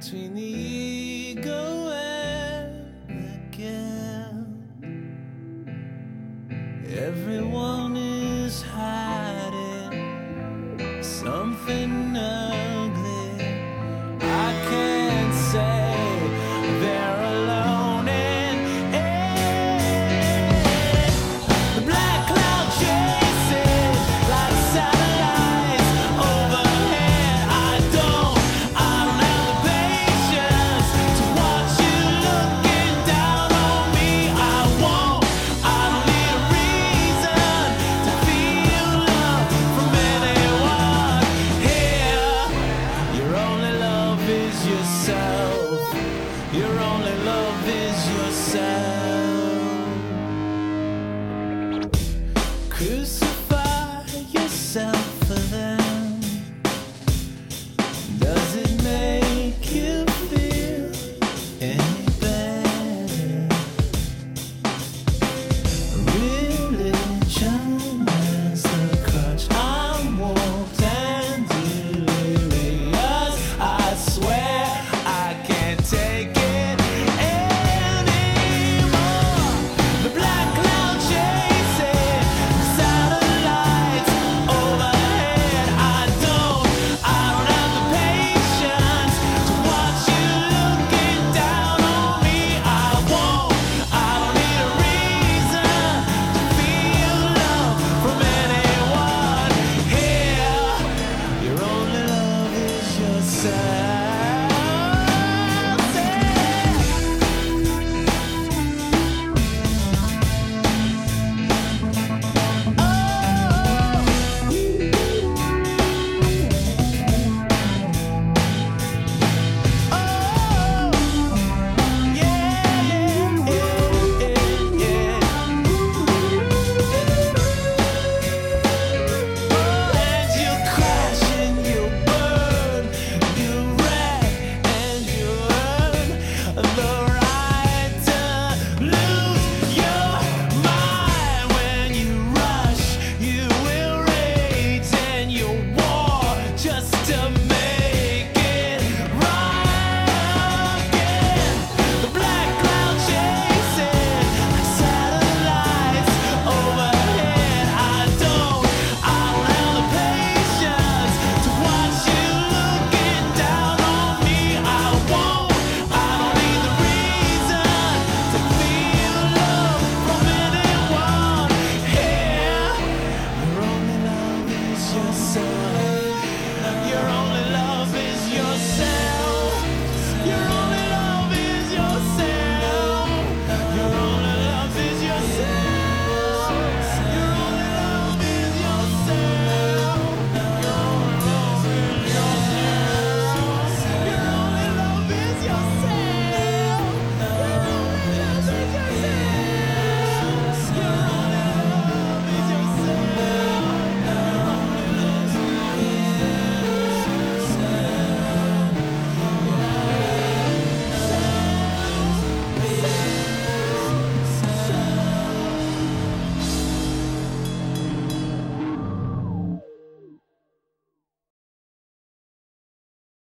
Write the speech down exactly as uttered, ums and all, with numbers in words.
between the ego and the guilt. Everyone is hiding something ugly. I can't say they're alone in it. The black cloud chasing like satellites overhead. I don't, I don't have the patience to watch you looking down on me. I won't, I don't need a reason to feel love from anyone here. Your only love is yourself. Your only love is yourself. Crucify yourself.